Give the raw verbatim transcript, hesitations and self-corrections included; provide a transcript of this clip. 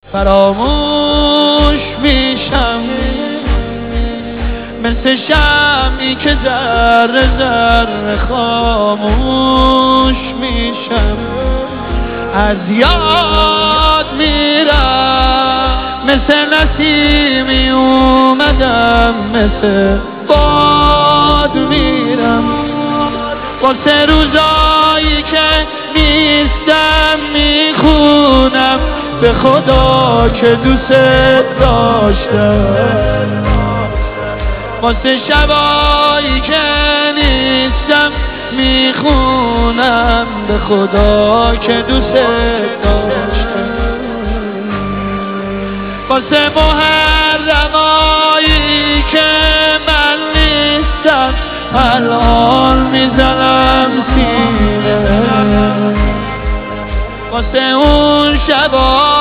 فراموش میشم مثل شمعی که ذره ذره خاموش میشم، از یاد میرم مثل نسیمی اومدم، مثل باد میرم واسه روزایی که نیستم میخونم به خدا که دوست داشتم، واسه شبایی که نیستم میخونم به خدا که دوست داشتم، واسه محرمایی که من نیستم الان میزنم سینه، واسه اون شبا